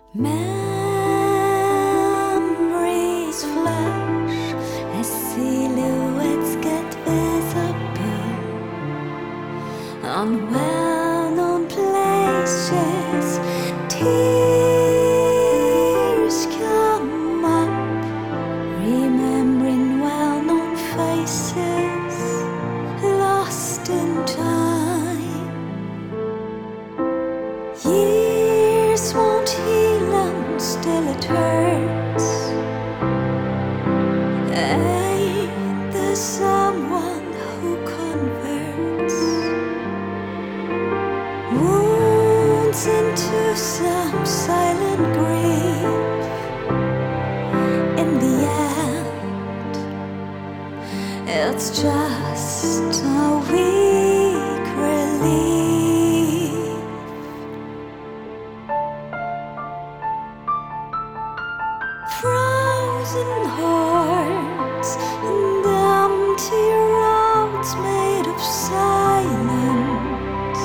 Memories flash as silhouettes get visible on well-known places. Tears come up, remembering well-known faces lost in time. Years won't heal them, still it hurts. Ain't there someone who converts wounds into some silent grief? In the end, it's just a weak relief. Frozen hearts and empty roads made of silence.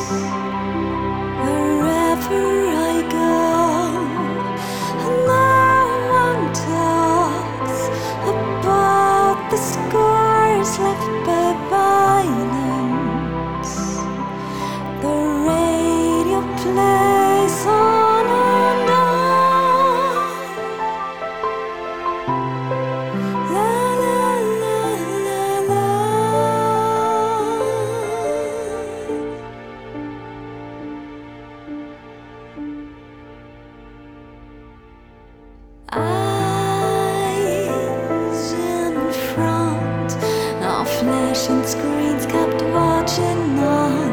Wherever I go, no one talks about the scars left by violence. The radio plays on and on. La la la la la. Eyes in front of flashing screens kept watching on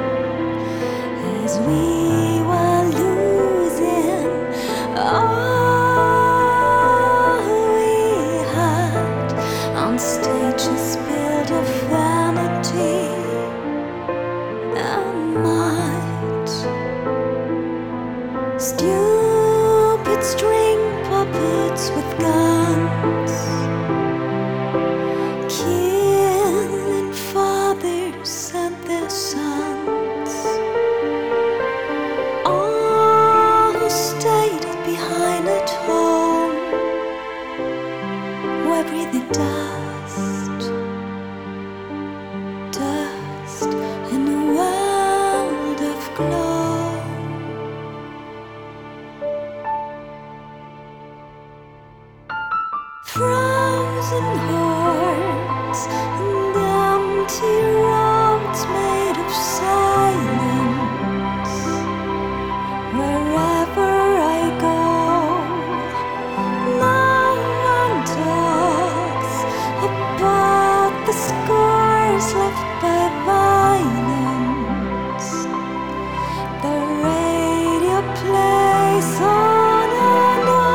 as we were losing all we had on stages built of vanity and might. Stupid string puppets with guns, killing fathers and their sons, all who stayed behind at home, were breathing dust, dust in a world of glow. Frozen hearts and empty roads made of silence. Wherever I go, no one talks about the scars left by violence. The radio plays on and on.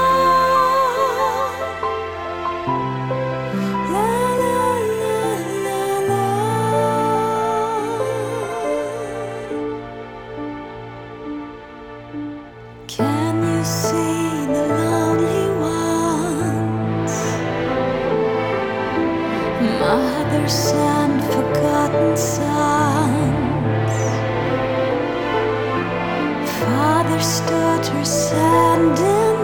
La la la la la. Can you see the lonely ones? Mothers and forgotten sons, fathers, daughters, and